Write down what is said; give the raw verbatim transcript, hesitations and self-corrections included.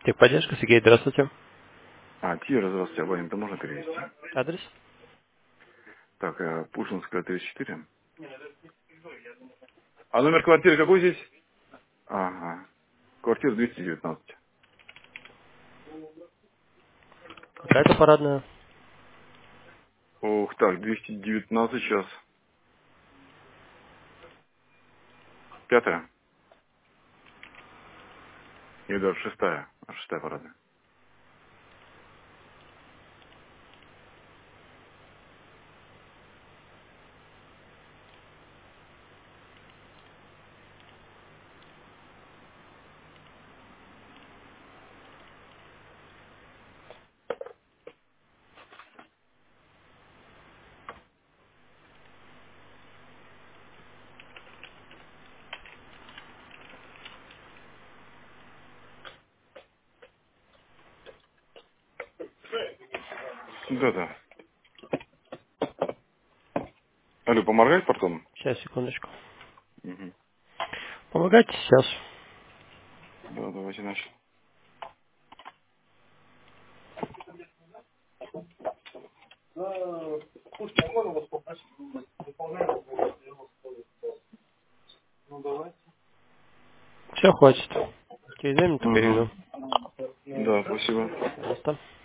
Техподдержка, Сергей, здравствуйте. А, Кира, здравствуйте, абонента можно перевести? Адрес? Так, э, Пушинская, тридцать четыре. А номер квартиры какой здесь? Ага, квартира двести девятнадцать. Какая-то парадная. Ух, так, двести девятнадцать сейчас. Пятая? Или даже шестая? А, шестая парадная. Да-да. Алло, помогать потом? Сейчас, секундочку. Угу. Помогайте сейчас. Да, давайте начнем. Все, хватит. Через две минуты перейду. Угу. Да, спасибо. Пожалуйста.